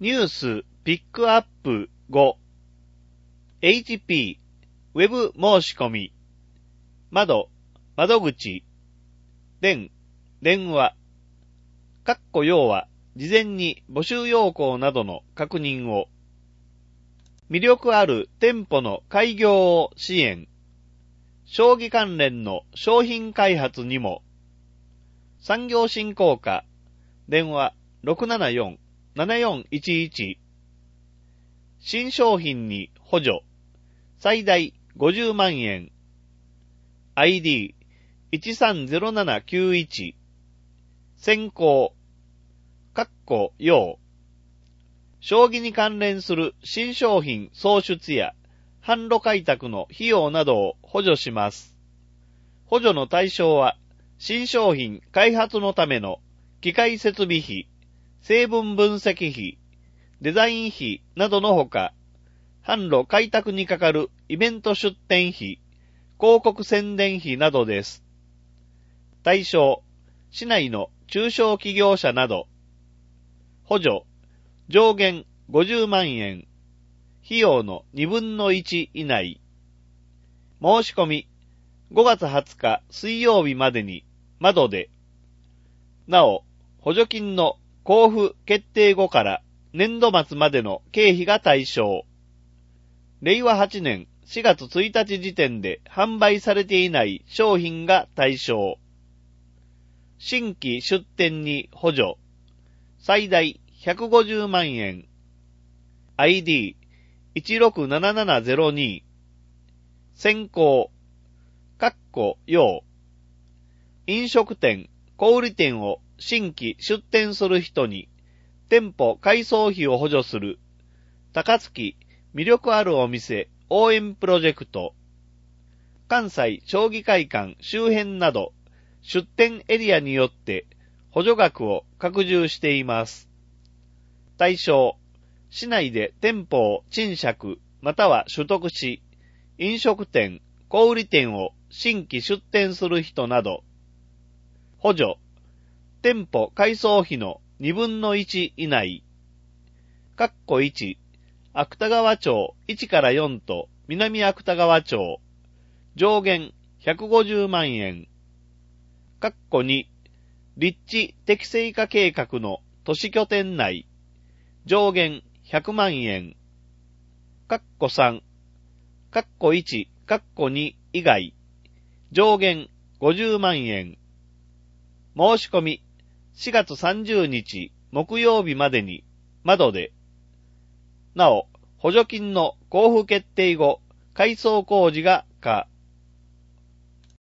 ニュースピックアップ5 HP ウェブ申し込み窓口電話要は事前に募集要項などの確認を魅力ある店舗の開業を支援将棋関連の商品開発にも産業振興課電話 674-7411 新商品に補助最大50万円 ID130791 先行要将棋に関連する新商品創出や販路開拓の費用などを補助します。補助の対象は新商品開発のための機械設備費、成分分析費、デザイン費などのほか、販路開拓にかかるイベント出展費、広告宣伝費などです。対象、市内の中小企業者など。補助、上限50万円。費用の2分の1以内。申し込み、5月20日水曜日までに、窓で。なお、補助金の交付決定後から年度末までの経費が対象。令和8年4月1日時点で販売されていない商品が対象。新規出店に補助。最大150万円。ID167702 先行要飲食店、小売店を新規出店する人に店舗改装費を補助する高槻魅力あるお店応援プロジェクト関西将棋会館周辺など出店エリアによって補助額を拡充しています。対象、市内で店舗を賃借または取得し、飲食店、小売店を新規出店する人など。補助、店舗改装費の2分の1以内。1、芥川町1から4と南芥川町。上限150万円。2、立地適正化計画の都市拠点内。上限100万円。3、1、2以外。上限50万円。申し込み、4月30日木曜日までに、窓で。なお、補助金の交付決定後、改装工事が可。